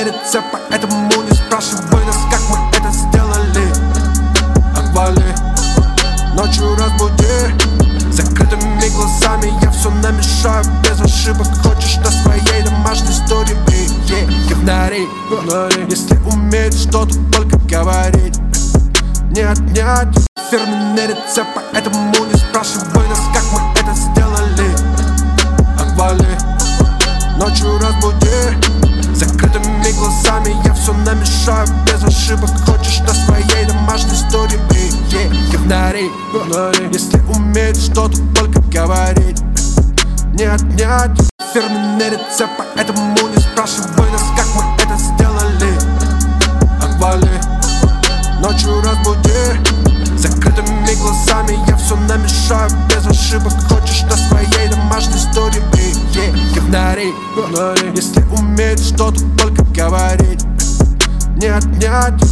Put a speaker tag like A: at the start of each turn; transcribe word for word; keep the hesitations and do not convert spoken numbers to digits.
A: рецепт, поэтому не спрашивай нас, как мы это сделали. Отвали, ночью разбуди, закрытыми глазами я все намешаю без ошибок. Хочешь на своей домашней истории? Игнори, если умеет что-то только говорить, не отнять. Фирменный рецепт, поэтому не спрашивай нас, как мы это сделали. Отвали, ночью разбуди, закрытыми глазами я все намешаю без ошибок. Хочешь на своей домашней истории? Игнори, если умеет что-то только говорить, не отнять. Фирменный рецепт, поэтому не спрашивай нас, как мы это сделали. Отвали, ночью разбуди, закрытыми глазами я все намешаю без ошибок. Хочешь на своей домашней истории? Игнори, если умеет что-то только говорить, не отнять.